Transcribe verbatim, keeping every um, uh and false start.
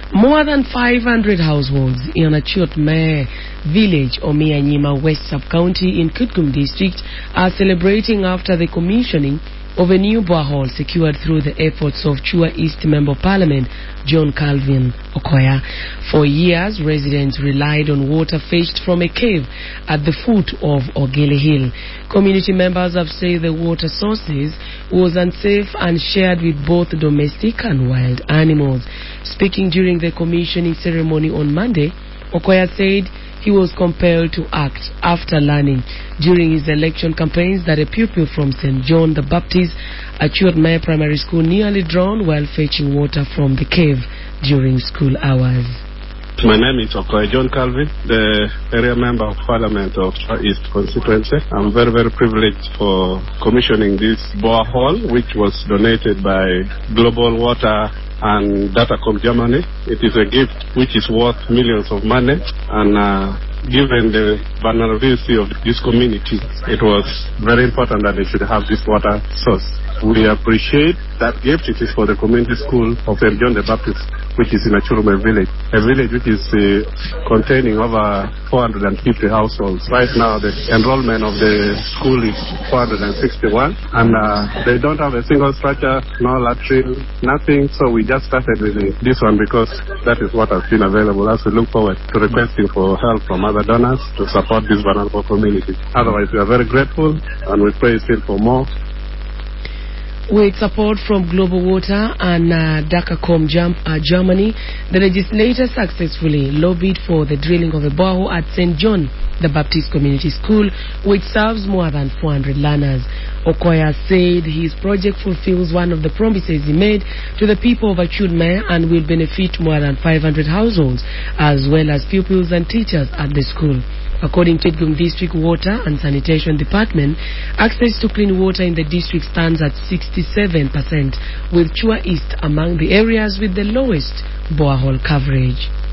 More than five hundred households in Achiotme village, Omianyima West Sub-County in Kitgum District are celebrating after the commissioning of a new borehole secured through the efforts of Chua East Member of Parliament John Calvin Okoya. For years, residents relied on water fetched from a cave at the foot of Ogele Hill. Community members have said the water sources was unsafe and shared with both domestic and wild animals. Speaking during the commissioning ceremony on Monday, Okoya said he was compelled to act after learning during his election campaigns that a pupil from Saint John the Baptist Achiotme Primary School nearly drowned while fetching water from the cave during school hours. My name is Okoya John Calvin, the area member of Parliament of East Constituency. I'm very, very privileged for commissioning this borehole, which was donated by Global Water and Datacom Germany. It is a gift which is worth millions of money, and uh, given the vulnerability of this community, it was very important that they should have this water source. We appreciate that gift. It is for the community school of Saint John the Baptist, which is in Achiotme village, a village which is uh, containing over four hundred fifty households. Right now, the enrollment of the school is four hundred sixty-one, and uh, they don't have a single structure, no latrine, nothing. So we just started with this one because that is what has been available. As we look forward to requesting for help from other donors to support this vulnerable community. Otherwise, we are very grateful, and we pray still for more. With support from Global Water and uh, Datacom uh, Germany, the legislature successfully lobbied for the drilling of a borehole at Saint John the Baptist Community School, which serves more than four hundred learners. Okoya said his project fulfills one of the promises he made to the people of Achiotme and will benefit more than five hundred households, as well as pupils and teachers at the school. According to Kitgum District Water and Sanitation Department, access to clean water in the district stands at sixty-seven percent, with Chua East among the areas with the lowest borehole coverage.